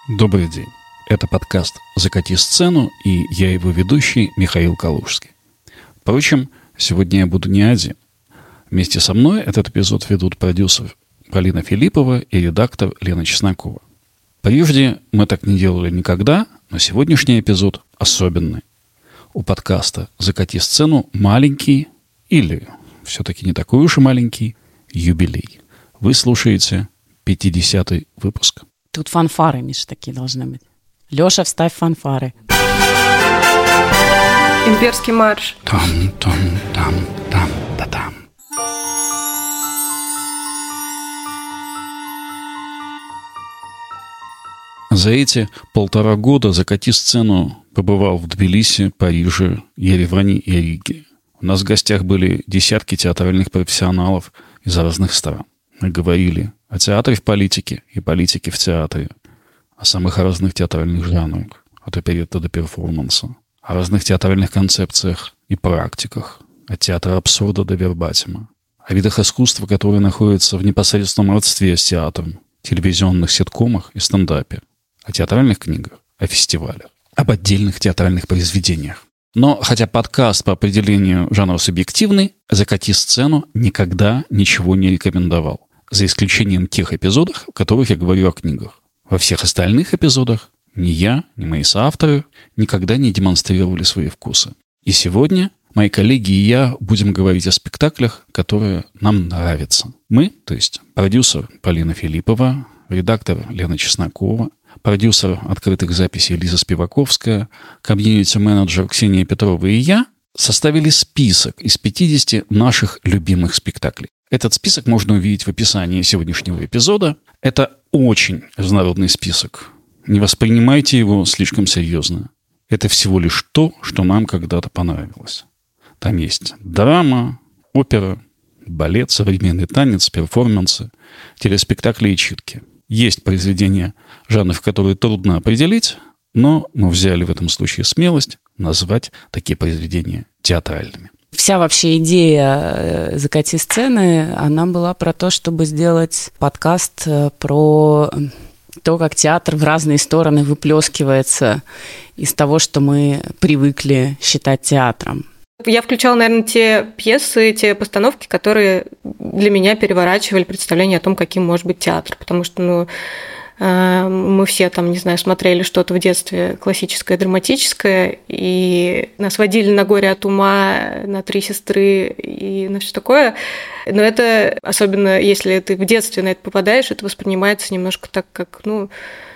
Добрый день. Это подкаст «Закати сцену» и я его ведущий Михаил Калужский. Впрочем, сегодня я буду не один. Вместе со мной этот эпизод ведут продюсер Полина Филиппова и редактор Лена Чеснокова. Прежде мы так не делали никогда, но сегодняшний эпизод особенный. У подкаста «Закати сцену» маленький, или все-таки не такой уж и маленький, юбилей. Вы слушаете 50-й выпуск. Тут фанфары, Миш, такие должны быть. Леша, вставь фанфары. Имперский марш. Там-там-там-там-да-там. За эти 1,5 года «Закати сцену» побывал в Тбилиси, Париже, Ереване и Риге. У нас в гостях были десятки театральных профессионалов из разных стран. Мы говорили о театре в политике и политике в театре, о самых разных театральных жанрах, от оперетты до перформанса, о разных театральных концепциях и практиках, от театра абсурда до вербатима, о видах искусства, которые находятся в непосредственном родстве с театром, телевизионных ситкомах и стендапе, о театральных книгах, о фестивалях, об отдельных театральных произведениях. Но хотя подкаст по определению жанра субъективный, «Закати сцену» никогда ничего не рекомендовал, за исключением тех эпизодов, в которых я говорю о книгах. Во всех остальных эпизодах ни я, ни мои соавторы никогда не демонстрировали свои вкусы. И сегодня мои коллеги и я будем говорить о спектаклях, которые нам нравятся. Мы, то есть продюсер Полина Филиппова, редактор Лена Чеснокова, продюсер открытых записей Лиза Спиваковская, комьюнити-менеджер Ксения Петрова и я составили список из 50 наших любимых спектаклей. Этот список можно увидеть в описании сегодняшнего эпизода. Это очень разнородный список. Не воспринимайте его слишком серьезно. Это всего лишь то, что нам когда-то понравилось. Там есть драма, опера, балет, современный танец, перформансы, телеспектакли и читки. Есть произведения, жанров, которые трудно определить, но мы взяли в этом случае смелость назвать такие произведения театральными. Вся вообще идея «Закати сцены», она была про то, чтобы сделать подкаст про то, как театр в разные стороны выплескивается из того, что мы привыкли считать театром. Я включала, наверное, те пьесы, те постановки, которые для меня переворачивали представление о том, каким может быть театр. Потому что, мы все там, не знаю, смотрели что-то в детстве классическое, драматическое, и нас водили на «Горе от ума», на «Три сестры» и на все такое. Но это, особенно если ты в детстве на это попадаешь, это воспринимается немножко так, как, вот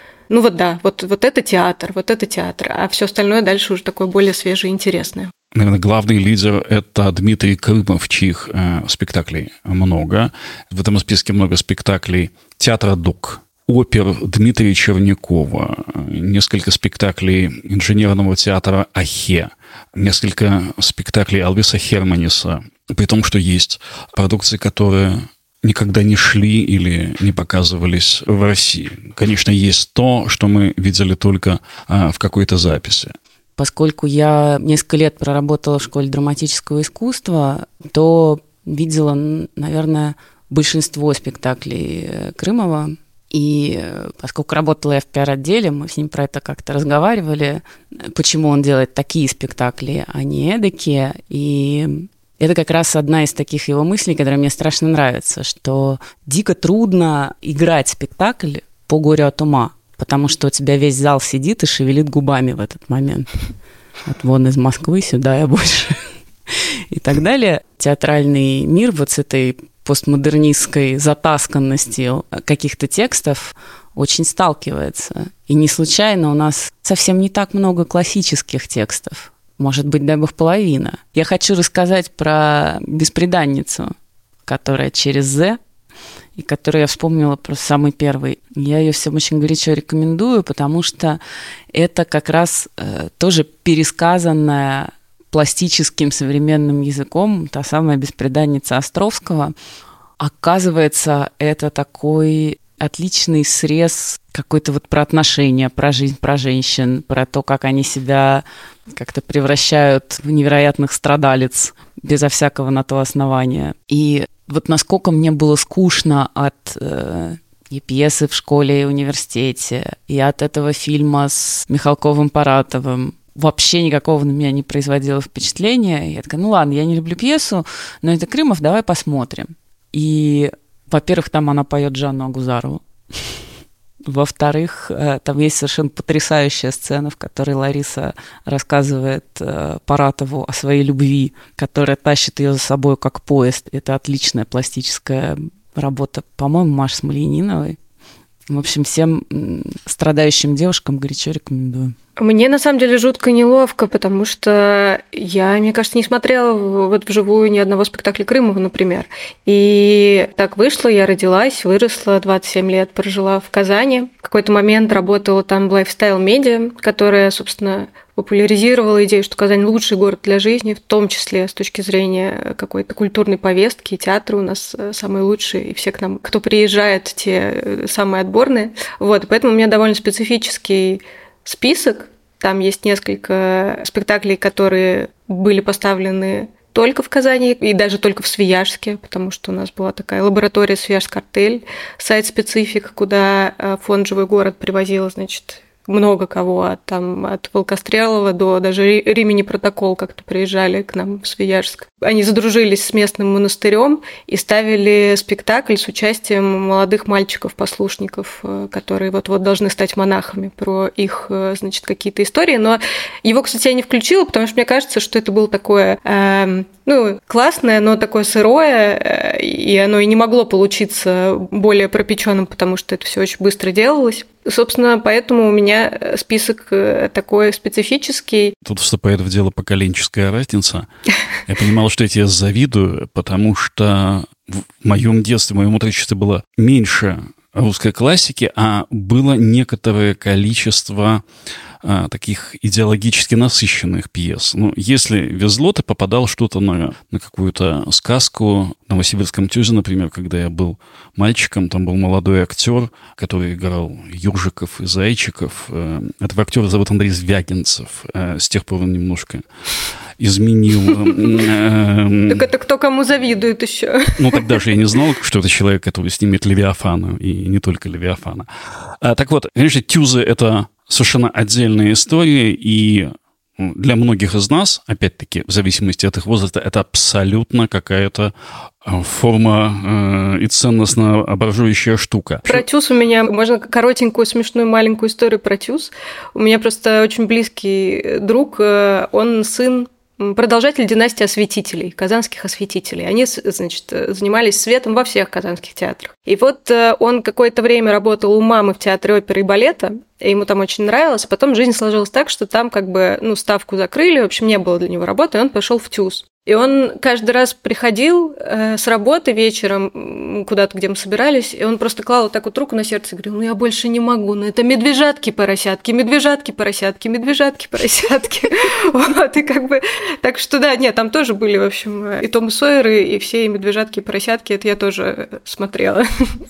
это театр, а все остальное дальше уже такое более свежее и интересное. Наверное, главный лидер – это Дмитрий Крымов, чьих спектаклей много. В этом списке много спектаклей театра ДОК, опер Дмитрия Чернякова, несколько спектаклей инженерного театра «Ахе», несколько спектаклей Алвиса Херманиса, при том, что есть продукции, которые никогда не шли или не показывались в России. Конечно, есть то, что мы видели только в какой-то записи. Поскольку я несколько лет проработала в школе драматического искусства, то видела, наверное, большинство спектаклей Крымова. И поскольку работала я в пиар-отделе, мы с ним про это как-то разговаривали, почему он делает такие спектакли, а не эдакие. И это как раз одна из таких его мыслей, которая мне страшно нравится, что дико трудно играть спектакль по «Горю от ума», потому что у тебя весь зал сидит и шевелит губами в этот момент. Вот вон из Москвы, сюда я больше. И так далее. Театральный мир вот с этой постмодернистской затасканностью каких-то текстов очень сталкивается. И не случайно у нас совсем не так много классических текстов. Может быть, дай бог половина. Я хочу рассказать про «Бесприданницу», которая через «З», и которую я вспомнила просто самый первый. Я ее всем очень горячо рекомендую, потому что это как раз тоже пересказанная пластическим современным языком та самая «Бесприданница» Островского. Оказывается, это такой отличный срез какой-то вот про отношения, про жизнь, про женщин, про то, как они себя как-то превращают в невероятных страдалиц безо всякого на то основания. И вот насколько мне было скучно от и пьесы в школе и университете, и от этого фильма с Михалковым, Паратовым вообще никакого на меня не производило впечатления. Я такая, ну ладно, я не люблю пьесу, но это Крымов, давай посмотрим. И, во-первых, там она поет Жанну Агузарову. Во-вторых, там есть совершенно потрясающая сцена, в которой Лариса рассказывает Паратову о своей любви, которая тащит ее за собой как поезд. Это отличная пластическая работа, по-моему, Маши Смольяниновой. В общем, всем страдающим девушкам горячо рекомендую. Мне, на самом деле, жутко неловко, потому что я, мне кажется, не смотрела вот вживую ни одного спектакля Крымова, например. И так вышло, я родилась, выросла, 27 лет прожила в Казани. В какой-то момент работала там в Lifestyle Media, которая, собственно, популяризировала идею, что Казань лучший город для жизни, в том числе с точки зрения какой-то культурной повестки. Театры у нас самые лучшие, и все к нам, кто приезжает, те самые отборные. Вот, поэтому у меня довольно специфический список. Там есть несколько спектаклей, которые были поставлены только в Казани и даже только в Свияжске, потому что у нас была такая лаборатория «Свияжск-артель», сайт-специфик, куда фонд «Живой город» привозил, значит, много кого, там от Волкострелова до даже Римини Протокол как-то приезжали к нам в Свияжск. Они задружились с местным монастырем и ставили спектакль с участием молодых мальчиков-послушников, которые вот-вот должны стать монахами, про их, значит, какие-то истории. Но его, кстати, я не включила, потому что мне кажется, что это было такое, классное, но такое сырое, и оно и не могло получиться более пропеченным, потому что это все очень быстро делалось. Собственно, поэтому у меня список такой специфический. Тут вступает в дело поколенческая разница. Я понимал, что я тебе завидую, потому что в моем детстве, в моем отрочестве было меньше русской классики, а было некоторое количество таких идеологически насыщенных пьес. Ну, если везло, ты попадал что-то на какую-то сказку. В Новосибирском ТЮЗе, например, когда я был мальчиком, там был молодой актер, который играл Юржиков и Зайчиков. Этого актера зовут Андрей Звягинцев. С тех пор он немножко изменил. Так это кто кому завидует еще? Ну, тогда же я не знал, что это человек, который снимет Левиафана, и не только Левиафана. Так вот, конечно, ТЮЗы — это совершенно отдельная история, и для многих из нас, опять-таки, в зависимости от их возраста, это абсолютно какая-то форма и ценностно образующая штука. Про ТЮЗ у меня, можно коротенькую, смешную, маленькую историю про ТЮЗ. У меня просто очень близкий друг, он сын продолжатель династии осветителей, казанских осветителей. Они, значит, занимались светом во всех казанских театрах. И вот он какое-то время работал у мамы в театре оперы и балета, и ему там очень нравилось. А потом жизнь сложилась так, что там как бы, ставку закрыли, в общем, не было для него работы, и он пошел в ТЮЗ. И он каждый раз приходил с работы вечером куда-то, где мы собирались, и он просто клал вот так вот руку на сердце и говорил: я больше не могу, это медвежатки-поросятки, медвежатки-поросятки, медвежатки-поросятки. Вот, и как бы... Так что да, нет, там тоже были, в общем, и Том Сойеры, и все и медвежатки-поросятки, это я тоже смотрела.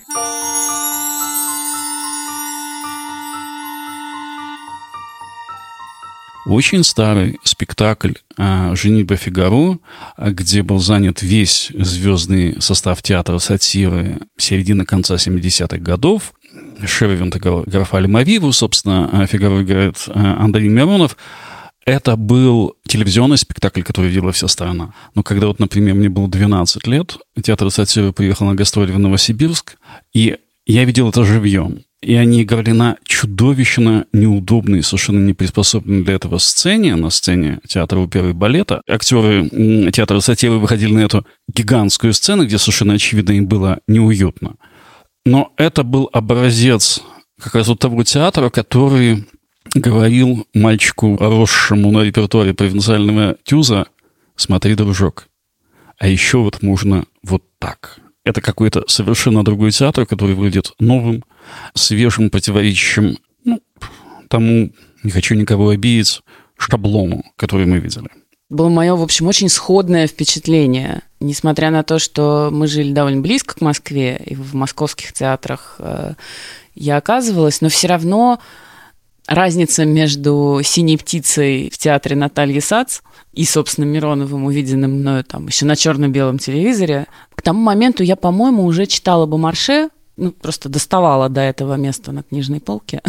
Очень старый спектакль «Женитьба Фигаро», где был занят весь звездный состав театра сатиры середины-конца 70-х годов. Шервин играл Рафаэль Мавиву, собственно, Фигаро играет Андрей Миронов. Это был телевизионный спектакль, который видела вся страна. Но когда вот, например, мне было 12 лет, театр сатиры приехал на гастроли в Новосибирск, и я видел это живьем. И они играли на чудовищно неудобной, совершенно не приспособленной для этого сцене, на сцене театра оперы и балета. Актеры театра сатиры выходили на эту гигантскую сцену, где совершенно очевидно им было неуютно. Но это был образец как раз вот того театра, который говорил мальчику, росшему на репертуаре провинциального ТЮЗа: смотри, дружок, а еще вот можно вот так. Это какой-то совершенно другой театр, который выглядит новым, свежим, противоречащим тому, не хочу никого обидеть, шаблону, который мы видели. Было мое, в общем, очень сходное впечатление. Несмотря на то, что мы жили довольно близко к Москве, и в московских театрах я оказывалась, но все равно разница между «Синей птицей» в театре Натальи Сац и, собственно, Мироновым, увиденным мною там еще на черно-белом телевизоре, к тому моменту я, по-моему, уже читала Бомарше, просто доставала до этого места на книжной полке,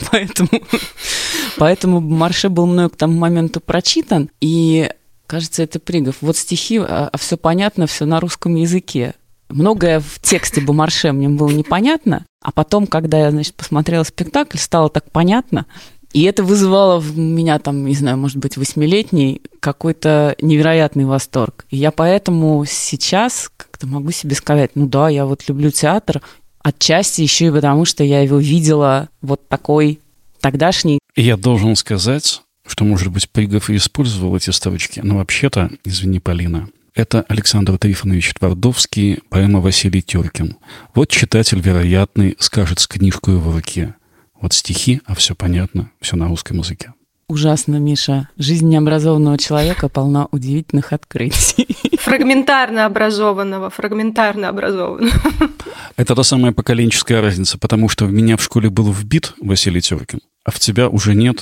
поэтому Марше был мною к тому моменту прочитан, и, кажется, это Пригов. Вот стихи, а все понятно, все на русском языке. Многое в тексте Бомарше мне было непонятно, а потом, когда я, посмотрела спектакль, стало так понятно, и это вызывало в меня, не знаю, может быть, 8-летний какой-то невероятный восторг. И я поэтому сейчас как-то могу себе сказать, я вот люблю театр, отчасти еще и потому, что я его видела вот такой тогдашний. Я должен сказать, что, может быть, Пригов и использовал эти строчки, но вообще-то, извини, Полина, это Александр Трифонович Твардовский, поэма Василий Теркин. Вот читатель, вероятный, скажет с книжкой в руке. Вот стихи, а все понятно, все на русском языке. Ужасно, Миша. Жизнь необразованного человека полна удивительных открытий. Фрагментарно образованного. Это та самая поколенческая разница, потому что в меня в школе был вбит Василий Теркин, а в тебя уже нет.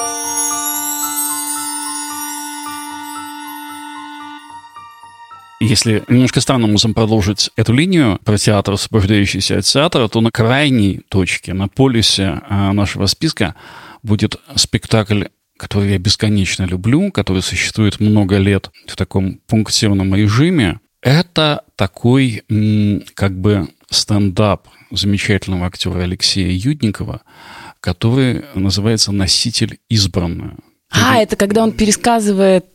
Если немножко странным образом продолжить эту линию про театр, освобождающийся от театра, то на крайней точке, на полюсе нашего списка будет спектакль, который я бесконечно люблю, который существует много лет в таком пунктирном режиме. Это такой стендап замечательного актера Алексея Юдникова, который называется «Носитель избранного». Это когда он пересказывает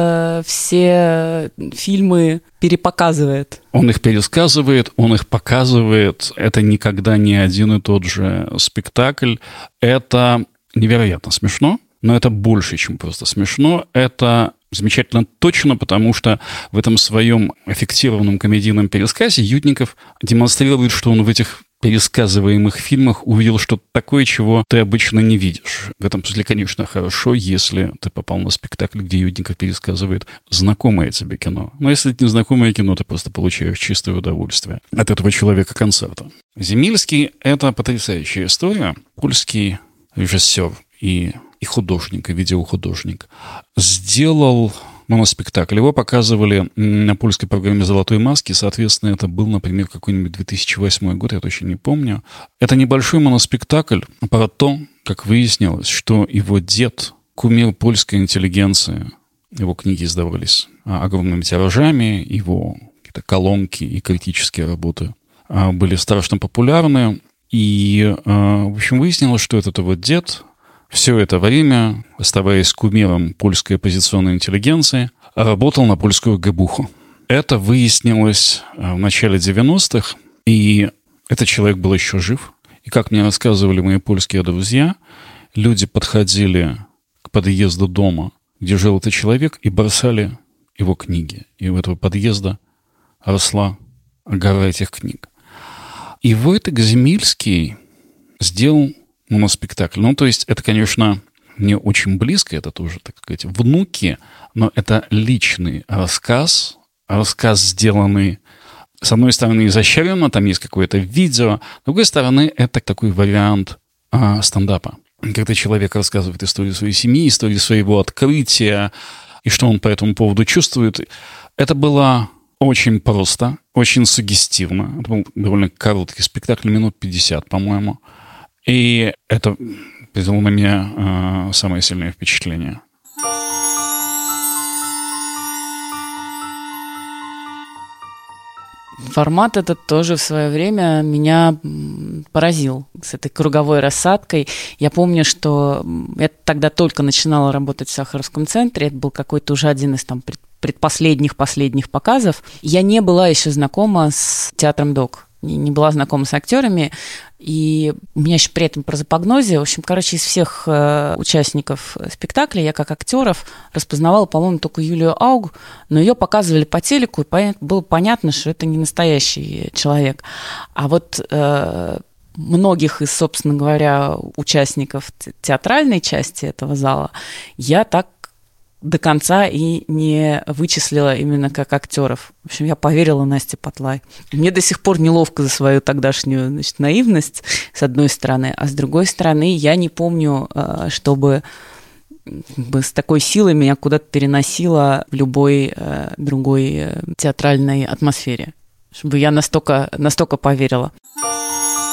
все фильмы, перепоказывает. Он их пересказывает, он их показывает. Это никогда не один и тот же спектакль. Это невероятно смешно, но это больше, чем просто смешно. Это замечательно точно, потому что в этом своем аффектированном комедийном пересказе Юдников демонстрирует, что он в этих пересказываемых фильмах увидел что-то такое, чего ты обычно не видишь. В этом смысле, конечно, хорошо, если ты попал на спектакль, где Юдников пересказывает знакомое тебе кино. Но если это незнакомое кино, ты просто получаешь чистое удовольствие от этого человека-концерта. Земельский — это потрясающая история. Польский режиссер и художник, и видеохудожник сделал моноспектакль. Его показывали на польской программе «Золотой маски». Соответственно, это был, например, какой-нибудь 2008 год, я точно не помню. Это небольшой моноспектакль про то, как выяснилось, что его дед, кумир польской интеллигенции, его книги издавались огромными тиражами, его какие-то колонки и критические работы были страшно популярны. И, в общем, выяснилось, что этот его дед все это время, оставаясь кумиром польской оппозиционной интеллигенции, работал на польскую ГБУХу. Это выяснилось в начале 90-х, и этот человек был еще жив. И, как мне рассказывали мои польские друзья, люди подходили к подъезду дома, где жил этот человек, и бросали его книги. И у этого подъезда росла гора этих книг. И Войтек Земельский сделал моноспектакль. То есть это, конечно, мне очень близко, это тоже, так сказать, внуки, но это личный рассказ, сделанный, с одной стороны, изощренно, там есть какое-то видео, с другой стороны, это такой вариант стендапа. Когда человек рассказывает историю своей семьи, историю своего открытия, и что он по этому поводу чувствует. Это было очень просто, очень суггестивно. Это был довольно короткий спектакль, минут 50, по-моему. И это произвело на меня самое сильное впечатление. Формат этот тоже в свое время меня поразил с этой круговой рассадкой. Я помню, что я тогда только начинала работать в Сахаровском центре. Это был какой-то уже один из предпоследних показов. Я не была еще знакома с театром ДОК. Не была знакома с актерами, и у меня еще при этом прозапогнозия. В общем, из всех участников спектакля я как актеров распознавала, по-моему, только Юлию Ауг, но ее показывали по телеку, и было понятно, что это не настоящий человек. А вот многих из, собственно говоря, участников театральной части этого зала я так до конца и не вычислила именно как актеров. В общем, я поверила Насте Потлай. Мне до сих пор неловко за свою тогдашнюю, наивность, с одной стороны, а с другой стороны, я не помню, чтобы с такой силой меня куда-то переносило в любой другой театральной атмосфере, чтобы я настолько поверила.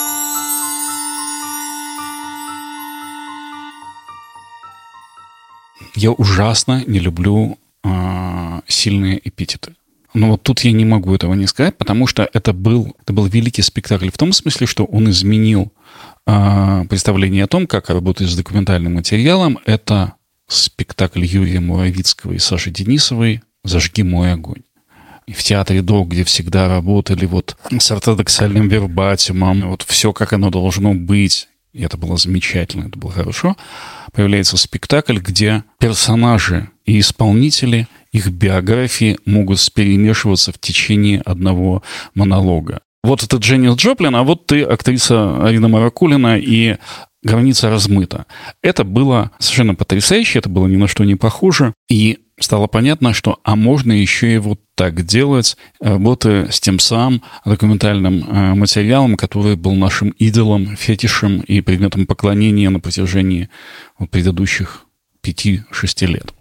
Я ужасно не люблю сильные эпитеты. Но вот тут я не могу этого не сказать, потому что это был великий спектакль в том смысле, что он изменил представление о том, как работать с документальным материалом. Это спектакль Юрия Муравицкого и Саши Денисовой «Зажги мой огонь». И в театре ДО, где всегда работали вот с ортодоксальным вербатимом, вот все, как оно должно быть, и это было замечательно, это было хорошо, появляется спектакль, где персонажи и исполнители, их биографии могут перемешиваться в течение одного монолога. Вот это Дженнис Джоплин, а вот ты актриса Арина Маракулина, и граница размыта. Это было совершенно потрясающе, это было ни на что не похоже, и стало понятно, что можно еще и вот так делать, работая с тем самым документальным материалом, который был нашим идолом, фетишем и предметом поклонения на протяжении предыдущих 5-6 лет.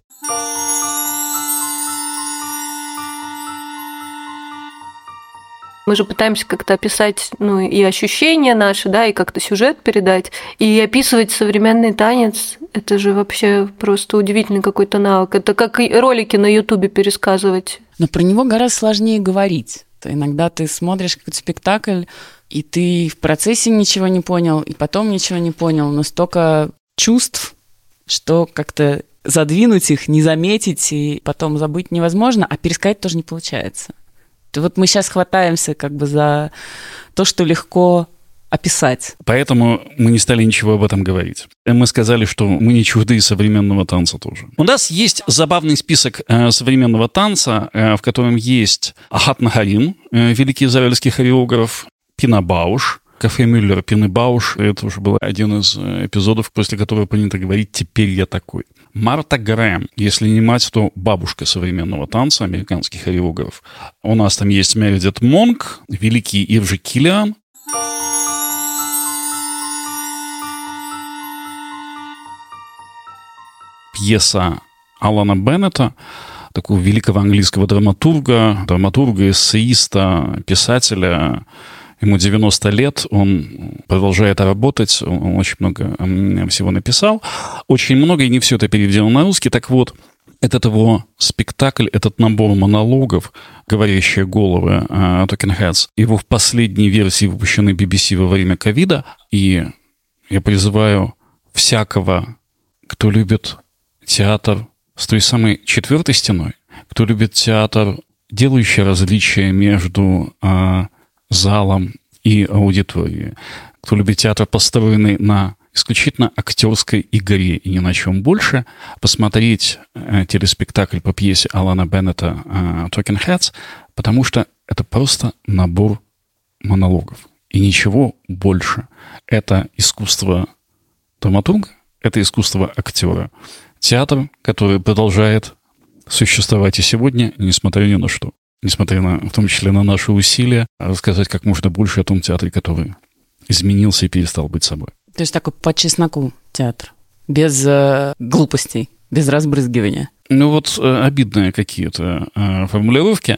Мы же пытаемся как-то описать, и ощущения наши, да, и как-то сюжет передать. И описывать современный танец – это же вообще просто удивительный какой-то навык. Это как и ролики на Ютубе пересказывать. Но про него гораздо сложнее говорить. Иногда ты смотришь какой-то спектакль, и ты в процессе ничего не понял, и потом ничего не понял. Но столько чувств, что как-то задвинуть их, не заметить, и потом забыть невозможно, а пересказать тоже не получается. Вот мы сейчас хватаемся как бы за то, что легко описать. Поэтому мы не стали ничего об этом говорить. Мы сказали, что мы не чужды современного танца тоже. У нас есть забавный список современного танца, в котором есть Ахат Нагарин, великий израильский хореограф, Пина Бауш, Кафе Мюллер, Пины Бауш. Это уже был один из эпизодов, после которого принято говорить «теперь я такой». Марта Грэм, если не мать, то бабушка современного танца, американский хореограф. У нас там есть Мередит Монк, великий Иржи Киллиан. Пьеса Алана Беннета, такого великого английского драматурга, эссеиста, писателя. Ему 90 лет, он продолжает работать, он очень много всего написал. Очень много, и не все это переведено на русский. Так вот, этот его спектакль, этот набор монологов «Говорящие головы» Talking Heads, его в последней версии выпущены BBC во время ковида. И я призываю всякого, кто любит театр с той самой четвертой стеной, кто любит театр, делающий различия между залом и аудиторией, кто любит театр, построенный на исключительно актерской игре и ни на чем больше, посмотреть телеспектакль по пьесе Алана Беннета «Talking Heads», потому что это просто набор монологов и ничего больше. Это искусство драматурга, это искусство актера. Театр, который продолжает существовать и сегодня, несмотря ни на что. Несмотря на, в том числе на наши усилия, рассказать как можно больше о том театре, который изменился и перестал быть собой. То есть такой по чесноку театр, без глупостей, без разбрызгивания. Обидные какие-то формулировки.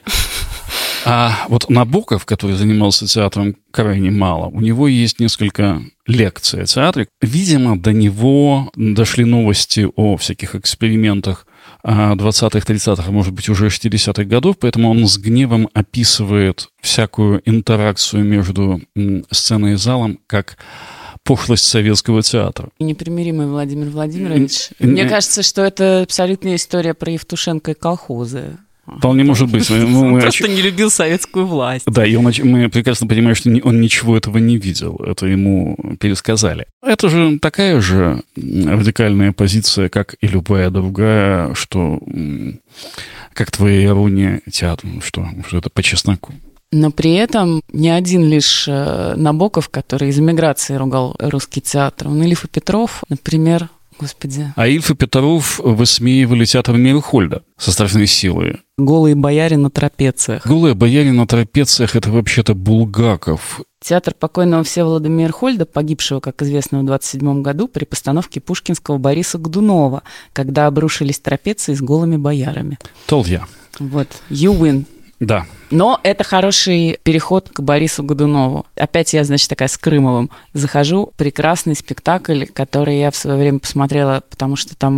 А вот Набоков, который занимался театром крайне мало, у него есть несколько лекций о театре. Видимо, до него дошли новости о всяких экспериментах 20-х, 30-х, а может быть, уже 60-х годов, поэтому он с гневом описывает всякую интеракцию между сценой и залом как пошлость советского театра. Непримиримый Владимир Владимирович. Мне кажется, что это абсолютная история про Евтушенко и колхозы. Вполне может быть. Он просто не любил советскую власть. Да, и мы прекрасно понимаем, что он ничего этого не видел. Это ему пересказали. Это же такая же радикальная позиция, как и любая другая, что как твоя ирония театра, что это по чесноку. Но при этом не один лишь Набоков, который из эмиграции ругал русский театр. Он и Ильф и Петров, например, господи. А Ильф и Петров высмеивали театр Мейерхольда со страшной силой. «Голые бояре на трапециях». «Голые бояре на трапециях» — это вообще-то Булгаков. Театр покойного Всеволода Мейерхольда, погибшего, как известно, в 1927 году при постановке пушкинского Бориса Годунова, когда обрушились трапеции с голыми боярами. Толья. Вот. You win. Да. Но это хороший переход к Борису Годунову. Опять я, значит, такая с Крымовым захожу. Прекрасный спектакль, который я в свое время посмотрела, потому что там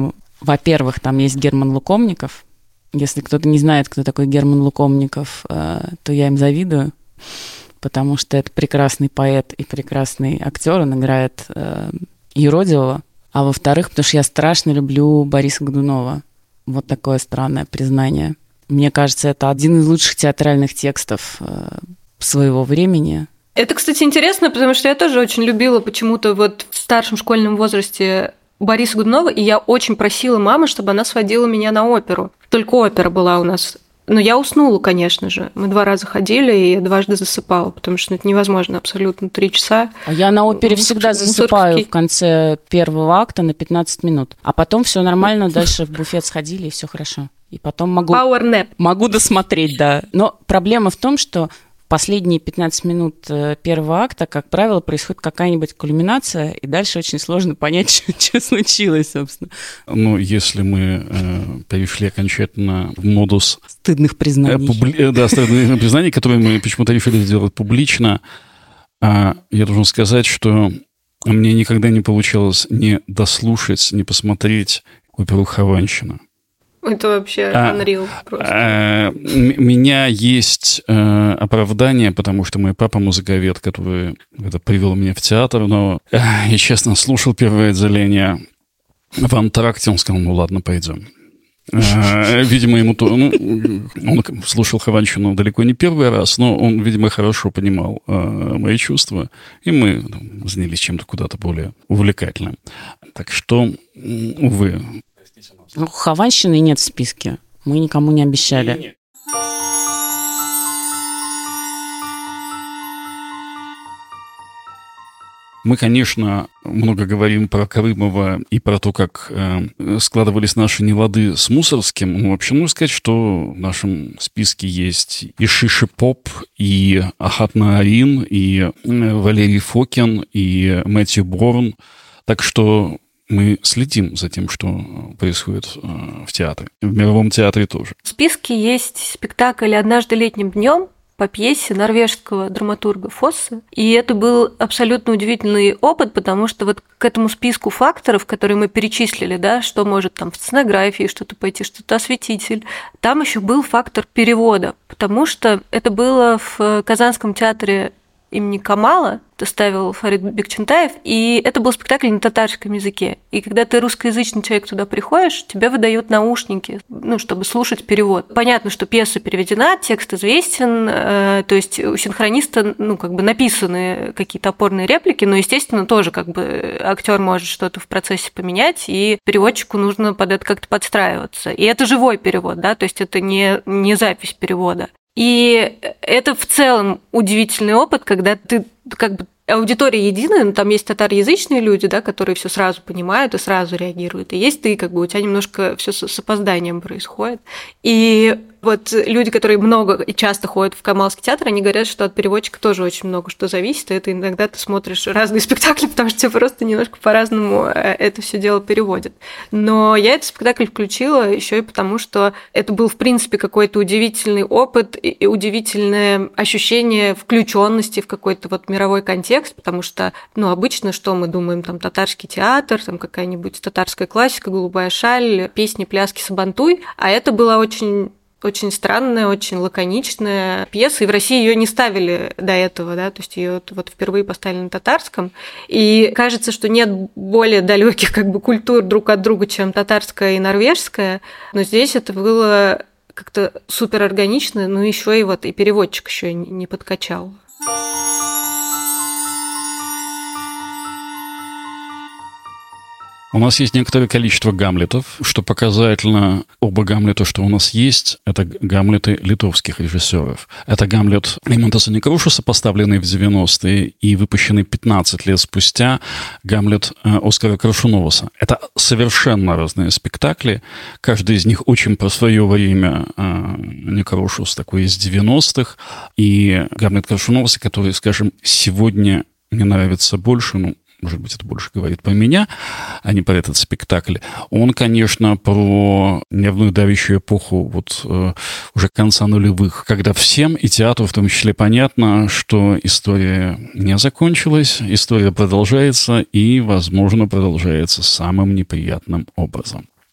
Во-первых, там есть Герман Лукомников. Если кто-то не знает, кто такой Герман Лукомников, то я им завидую, потому что это прекрасный поэт и прекрасный актер. Он играет юродивого. А во-вторых, потому что я страшно люблю Бориса Годунова. Вот такое странное признание. Мне кажется, это один из лучших театральных текстов своего времени. Это, кстати, интересно, потому что я тоже очень любила почему-то вот в старшем школьном возрасте Бориса Годунова, и я очень просила маму, чтобы она сводила меня на оперу. Только опера была у нас. Но я уснула, конечно же. Мы 2 раза ходили, и я 2 засыпала, потому что это невозможно абсолютно 3 часа. А я на опере всегда засыпаю в конце первого акта на 15 минут. А потом все нормально, дальше в буфет сходили, и все хорошо. И потом Power nap. могу досмотреть, да. Но проблема в том, что последние 15 минут первого акта, как правило, происходит какая-нибудь кульминация, и дальше очень сложно понять, что случилось, собственно. Ну, если мы перешли окончательно в модус... Стыдных признаний. Стыдных признаний, которые мы почему-то решили сделать публично, я должен сказать, что мне никогда не получалось ни дослушать, ни посмотреть оперу «Хованщина». Это вообще unreal просто. У меня есть оправдание, потому что мой папа музыковед, который привел меня в театр, но я, честно, слушал первое отделение в антракте, он сказал, ну ладно, пойдем. Видимо, ему он слушал Хованщину далеко не первый раз, но он, видимо, хорошо понимал мои чувства, и мы занялись чем-то куда-то более увлекательным. Так что, увы. Хованщины нет в списке. Мы никому не обещали. Мы, конечно, много говорим про Крымова и про то, как складывались наши нелады с Мусоргским. Но вообще нужно сказать, что в нашем списке есть и Шиши Поп, и Ахат Наарин, и Валерий Фокин, и Мэтью Борн. Так что мы следим за тем, что происходит в театре. В мировом театре тоже. В списке есть спектакль «Однажды летним днем» по пьесе норвежского драматурга Фосса. И это был абсолютно удивительный опыт, потому что вот к этому списку факторов, которые мы перечислили, да, что может там в сценографии что-то пойти, что-то осветитель, там еще был фактор перевода, потому что это было в Казанском театре имени Камала, это ставил Фарид Бекчентаев, и это был спектакль на татарском языке. И когда ты русскоязычный человек туда приходишь, тебе выдают наушники, чтобы слушать перевод. Понятно, что пьеса переведена, текст известен, то есть у синхрониста, написаны какие-то опорные реплики, но, естественно, тоже актер может что-то в процессе поменять, и переводчику нужно под это как-то подстраиваться. И это живой перевод, да, то есть это не запись перевода. И это в целом удивительный опыт, когда ты аудитория единая, но там есть татароязычные люди, да, которые все сразу понимают и сразу реагируют. И есть ты, у тебя немножко все с опозданием происходит. И вот люди, которые много и часто ходят в Камалский театр, они говорят, что от переводчика тоже очень много что зависит. И это иногда ты смотришь разные спектакли, потому что тебе просто немножко по-разному это все дело переводят. Но я этот спектакль включила еще и потому, что это был, в принципе, какой-то удивительный опыт и удивительное ощущение включенности в какой-то мировой контекст, потому что, обычно, что мы думаем, там, татарский театр, там, какая-нибудь татарская классика, голубая шаль, песни, пляски, сабантуй, а это была очень странная, очень лаконичная пьеса, и в России ее не ставили до этого, да, то есть ее впервые поставили на татарском, и кажется, что нет более далеких культур друг от друга, чем татарская и норвежская, но здесь это было как-то супер органично, но еще и переводчик еще не подкачал. У нас есть некоторое количество гамлетов, что показательно. Оба гамлета, что у нас есть, это гамлеты литовских режиссеров. Это гамлет Эймонтаса Некрушаса, поставленный в 90-е и выпущенный 15 лет спустя, гамлет Оскара Коршуноваса. Это совершенно разные спектакли. Каждый из них очень про свое время. Некрушас такой из 90-х. И гамлет Коршуноваса, который, скажем, сегодня мне нравится больше, может быть, это больше говорит про меня, а не про этот спектакль. Он, конечно, про нервную давящую эпоху уже конца нулевых, когда всем, и театру в том числе, понятно, что история не закончилась, история продолжается и, возможно, продолжается самым неприятным образом.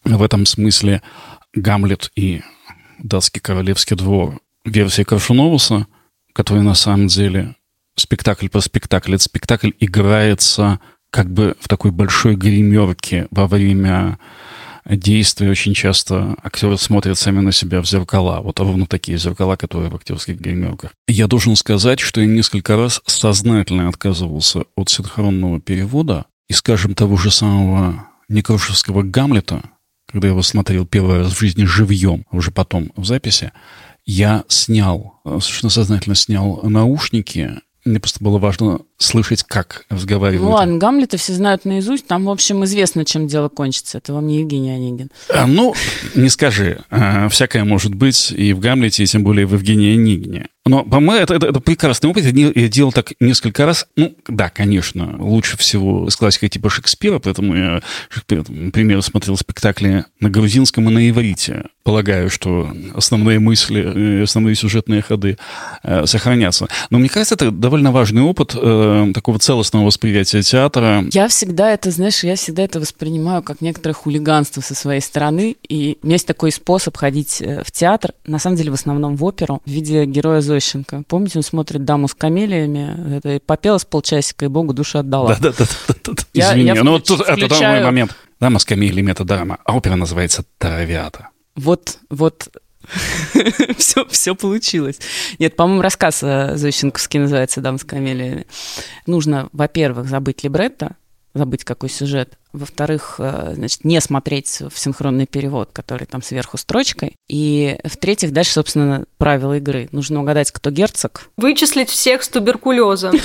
В этом смысле «Гамлет» и «Датский королевский двор» версия Коршуновуса, который на самом деле спектакль по спектаклю. Этот спектакль играется как бы в такой большой гримерке во время действия. Очень часто актеры смотрят сами на себя в зеркала. Вот ровно такие зеркала, которые в актерских гримерках. Я должен сказать, что я несколько раз сознательно отказывался от синхронного перевода. И, скажем, того же самого Некрашевского «Гамлета», когда я его смотрел первый раз в жизни живьем, уже потом в записи, я совершенно сознательно снял наушники. Мне просто было важно слышать, как разговаривают. Ну ладно, Гамлета все знают наизусть. Там, в общем, известно, чем дело кончится. Это вам не Евгений Онегин. Ну, не скажи. Всякое может быть и в Гамлете, и тем более в Евгении Онегине. Но, по-моему, это прекрасный опыт. Я делал так несколько раз. Ну, да, конечно, лучше всего с классикой типа Шекспира, поэтому я, например, смотрел спектакли на грузинском и на иврите. Полагаю, что основные мысли, основные сюжетные ходы сохранятся. Но мне кажется, это довольно важный опыт такого целостного восприятия театра. Я всегда это воспринимаю как некоторое хулиганство со своей стороны. И у меня есть такой способ ходить в театр, на самом деле в основном в оперу, в виде героя Зощенко. Помните, он смотрит «Даму с камелиями», это попела с полчасика и Богу душу отдала. Да. Извини, но вот тут это мой момент. «Дама с камелиями» — это драма, а опера называется «Травята». Вот все получилось. Нет, по-моему, рассказ Зощенковский называется «Дама с камелиями». Нужно, во-первых, забыть либретто, забыть какой сюжет. Во-вторых, значит, не смотреть в синхронный перевод, который там сверху строчкой. И в-третьих, дальше, собственно, правила игры. Нужно угадать, кто герцог. Вычислить всех с туберкулезом.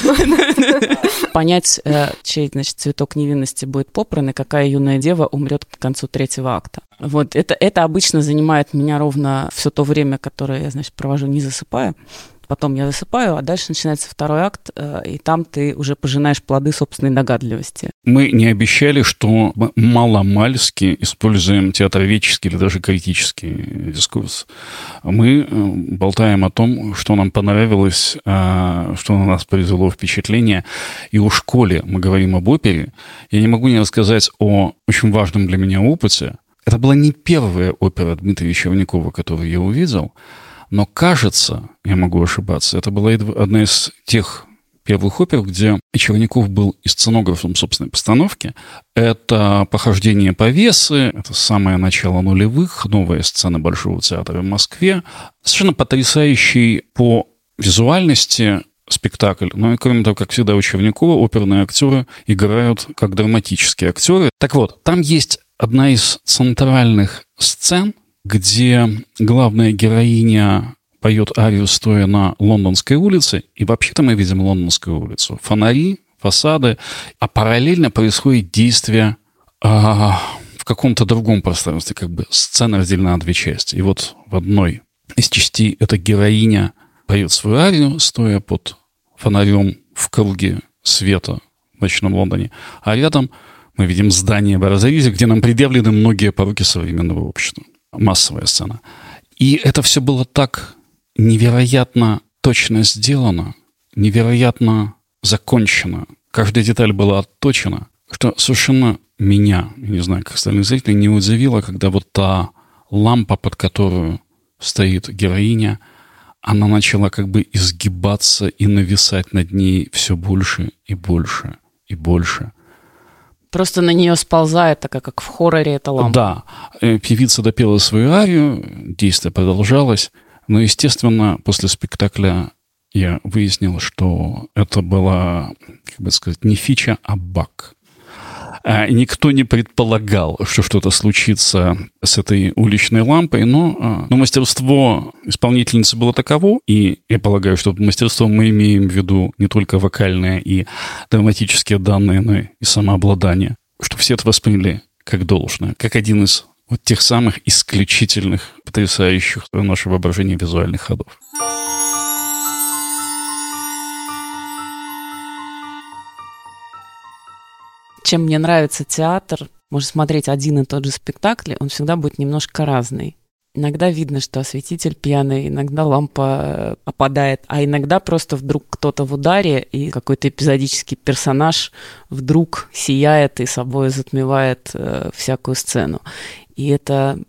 Понять, чей, значит, цветок невинности будет попран, и какая юная дева умрет к концу третьего акта. Вот это обычно занимает меня ровно все то время, которое я, значит, провожу не засыпая. Потом я засыпаю, а дальше начинается второй акт, и там ты уже пожинаешь плоды собственной догадливости. Мы не обещали, что мы маломальски используем театроведческий или даже критический дискурс. Мы болтаем о том, что нам понравилось, что на нас произвело впечатление. И о школе мы говорим об опере. Я не могу не рассказать о очень важном для меня опыте. Это была не первая опера Дмитрия Чернякова, которую я увидел. Но, кажется, я могу ошибаться, это была одна из тех первых опер, где Черняков был и сценографом собственной постановки. Это «Похождение повесы», это самое начало нулевых, новая сцена Большого театра в Москве. Совершенно потрясающий по визуальности спектакль. Ну и, кроме того, как всегда у Чернякова, оперные актеры играют как драматические актеры. Так вот, там есть одна из центральных сцен, где главная героиня поет арию, стоя на Лондонской улице, и вообще-то мы видим Лондонскую улицу. Фонари, фасады, а параллельно происходит действие в каком-то другом пространстве, как бы сцена разделена на две части. И вот в одной из частей эта героиня поет свою арию, стоя под фонарем в круге света в ночном Лондоне, а рядом мы видим здание Баразаризи, где нам предъявлены многие пороки современного общества. Массовая сцена. И это все было так невероятно точно сделано, невероятно закончено. Каждая деталь была отточена, что совершенно меня, не знаю, как остальных зрителей, не удивило, когда вот та лампа, под которую стоит героиня, она начала как бы изгибаться и нависать над ней все больше и больше и больше. Просто на нее сползает, так как в хорроре эта лампа. Да. Певица допела свою арию, действие продолжалось. Но, естественно, после спектакля я выяснил, что это была, как бы сказать, не фича, а баг. Никто не предполагал, что что-то случится с этой уличной лампой, но мастерство исполнительницы было таково, и я полагаю, что мастерство мы имеем в виду не только вокальные и драматические данные, но и самообладание, что все это восприняли как должное, как один из вот тех самых исключительных, потрясающих в наше воображение визуальных ходов. Чем мне нравится театр, можно смотреть один и тот же спектакль, он всегда будет немножко разный. Иногда видно, что осветитель пьяный, иногда лампа опадает, а иногда просто вдруг кто-то в ударе, и какой-то эпизодический персонаж вдруг сияет и собой затмевает всякую сцену. И это,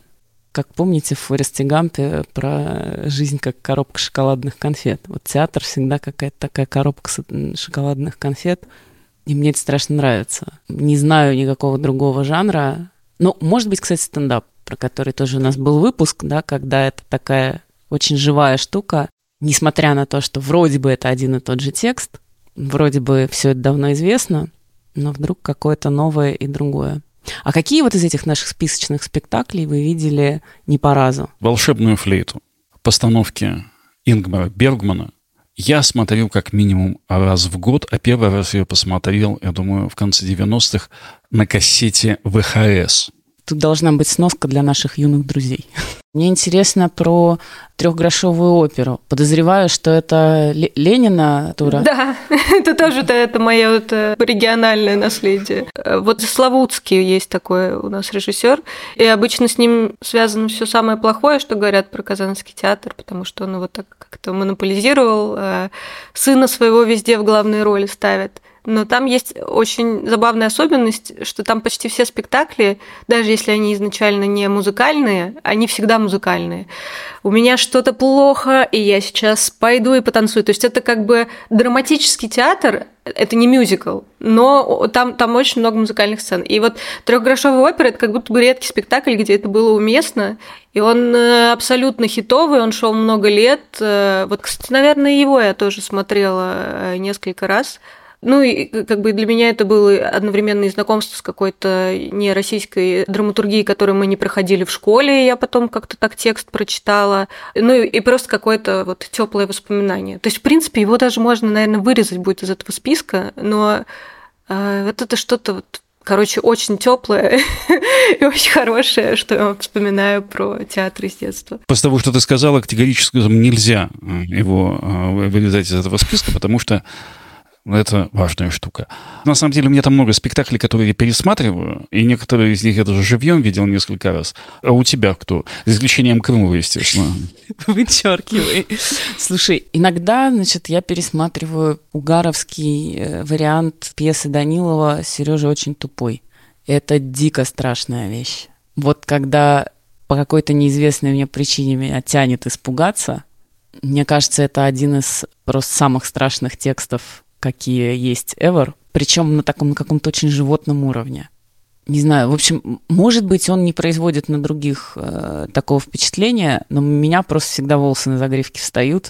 как помните в Форесте Гампе про жизнь как коробка шоколадных конфет. Вот театр всегда какая-то такая коробка шоколадных конфет, и мне это страшно нравится. Не знаю никакого другого жанра. Ну, может быть, кстати, стендап, про который тоже у нас был выпуск, да, когда это такая очень живая штука, несмотря на то, что вроде бы это один и тот же текст, вроде бы все это давно известно, но вдруг какое-то новое и другое. А какие вот из этих наших списочных спектаклей вы видели не по разу? «Волшебную флейту», постановки Ингмара Бергмана, я смотрел как минимум раз в год, а первый раз я посмотрел, я думаю, в конце 90-х на кассете ВХС. Тут должна быть сноска для наших юных друзей. Мне интересно про трехгрошовую оперу. Подозреваю, что это Ленина тура. Да, это тоже это мое региональное наследие. Вот Славутский есть такой у нас режиссер, и обычно с ним связано все самое плохое, что говорят про Казанский театр, потому что он его так как-то монополизировал, сына своего везде в главные роли ставит. Но там есть очень забавная особенность, что там почти все спектакли, даже если они изначально не музыкальные, они всегда музыкальные. У меня что-то плохо, и я сейчас пойду и потанцую. То есть это как бы драматический театр, это не мюзикл, но там очень много музыкальных сцен. И вот «Трехгрошовая опера» — это как будто бы редкий спектакль, где это было уместно, и он абсолютно хитовый, он шел много лет. Вот, кстати, наверное, его я тоже смотрела несколько раз. Ну, и как бы для меня это было одновременно и знакомство с какой-то нероссийской драматургией, которую мы не проходили в школе, и я потом как-то так текст прочитала. Ну, и просто какое-то вот тёплое воспоминание. То есть, в принципе, его даже можно, наверное, вырезать будет из этого списка, но вот это что-то вот, короче, очень тёплое и очень хорошее, что я вспоминаю про театр из детства. После того, что ты сказала, категорически нельзя его вырезать из этого списка, потому что это важная штука. На самом деле, у меня там много спектаклей, которые я пересматриваю, и некоторые из них я даже живьем видел несколько раз. А у тебя кто? За исключением Крымова, естественно. Вычеркивай. Слушай, иногда, значит, я пересматриваю угаровский вариант пьесы Данилова «Сережа очень тупой». Это дико страшная вещь. Вот когда по какой-то неизвестной мне причине меня тянет испугаться, мне кажется, это один из просто самых страшных текстов, какие есть ever, причем на таком на каком-то очень животном уровне. Не знаю, в общем, может быть, он не производит на других такого впечатления, но у меня просто всегда волосы на загривке встают,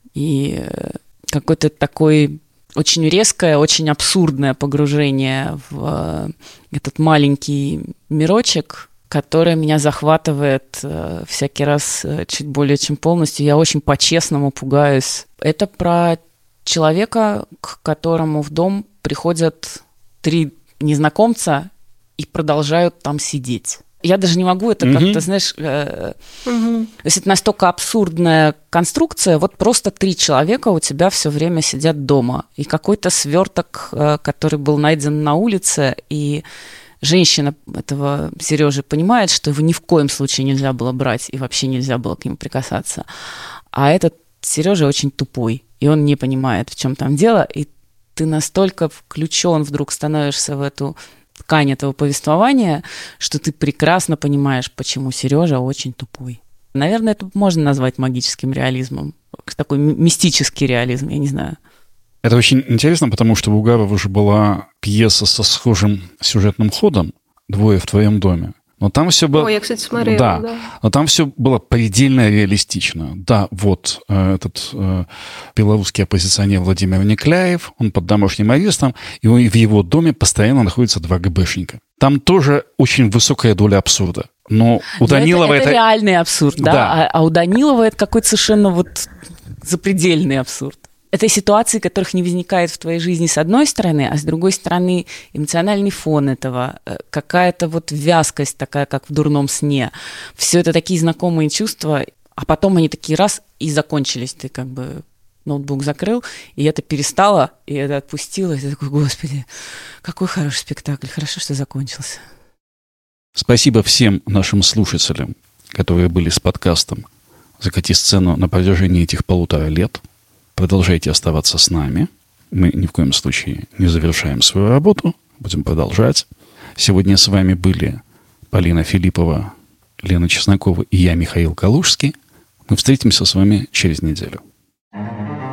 и какое-то такое очень резкое, очень абсурдное погружение в этот маленький мирочек, которое меня захватывает всякий раз чуть более чем полностью. Я очень по-честному пугаюсь. Это про человека, к которому в дом приходят 3 незнакомца и продолжают там сидеть. Я даже не могу это как-то, знаешь... То есть это настолько абсурдная конструкция, вот просто 3 человека у тебя все время сидят дома. И какой-то сверток, который был найден на улице, и женщина этого Сережи понимает, что его ни в коем случае нельзя было брать, и вообще нельзя было к нему прикасаться. А этот Сережа очень тупой. И он не понимает, в чем там дело, и ты настолько включен вдруг становишься в эту ткань этого повествования, что ты прекрасно понимаешь, почему Сережа очень тупой. Наверное, это можно назвать магическим реализмом. Такой мистический реализм, я не знаю. Это очень интересно, потому что у Угарова уже была пьеса со схожим сюжетным ходом «Двое в твоем доме». Но там все было... Я, кстати, смотрела, да. Но там все было предельно реалистично. Да, вот этот белорусский оппозиционер Владимир Некляев, он под домашним арестом, и в его доме постоянно находятся 2 ГБшника. Там тоже очень высокая доля абсурда. Но у Данилова это реальный абсурд, да? А у Данилова это какой-то совершенно вот запредельный абсурд. Это ситуации, которых не возникает в твоей жизни с одной стороны, а с другой стороны эмоциональный фон этого, какая-то вот вязкость такая, как в дурном сне. Все это такие знакомые чувства, а потом они такие раз и закончились. Ты как бы ноутбук закрыл, и это перестало, и это отпустило, и ты такой, господи, какой хороший спектакль, хорошо, что закончился. Спасибо всем нашим слушателям, которые были с подкастом «Закати сцену» на протяжении этих 1,5 лет. Продолжайте оставаться с нами. Мы ни в коем случае не завершаем свою работу. Будем продолжать. Сегодня с вами были Полина Филиппова, Лена Чеснокова и я, Михаил Калужский. Мы встретимся с вами через неделю.